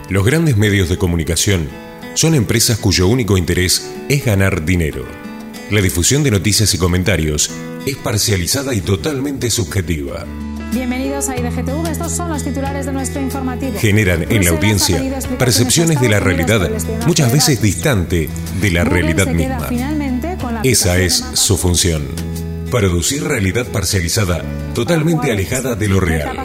Los grandes medios de comunicación son empresas cuyo único interés es ganar dinero. La difusión de noticias y comentarios es parcializada y totalmente subjetiva. Bienvenidos a IDGTV, estos son los titulares de nuestro informativo. Generan en la audiencia percepciones de la realidad muchas veces distante de la realidad misma. Esa es su función. Producir realidad parcializada, totalmente alejada de lo real.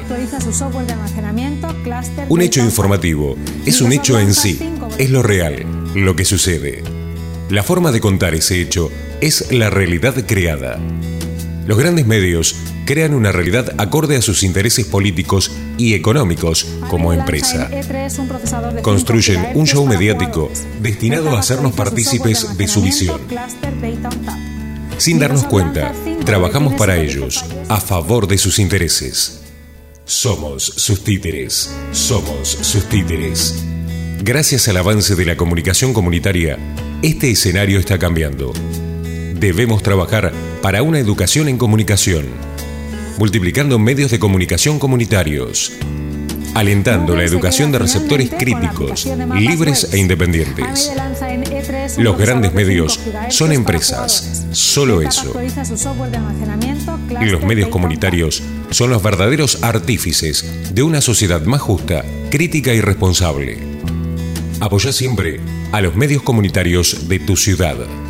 Un hecho informativo es un hecho en sí, es lo real, lo que sucede. La forma de contar ese hecho es la realidad creada. Los grandes medios crean una realidad acorde a sus intereses políticos y económicos como empresa. Construyen un show mediático destinado a hacernos partícipes de su visión. Sin darnos cuenta, trabajamos para ellos, a favor de sus intereses. Somos sus títeres, somos sus títeres. Gracias al avance de la comunicación comunitaria, este escenario está cambiando. Debemos trabajar para una educación en comunicación, multiplicando medios de comunicación comunitarios, alentando la educación de receptores críticos, libres e independientes. Los grandes medios son empresas, solo eso. Y los medios comunitarios son los verdaderos artífices de una sociedad más justa, crítica y responsable. Apoya siempre a los medios comunitarios de tu ciudad.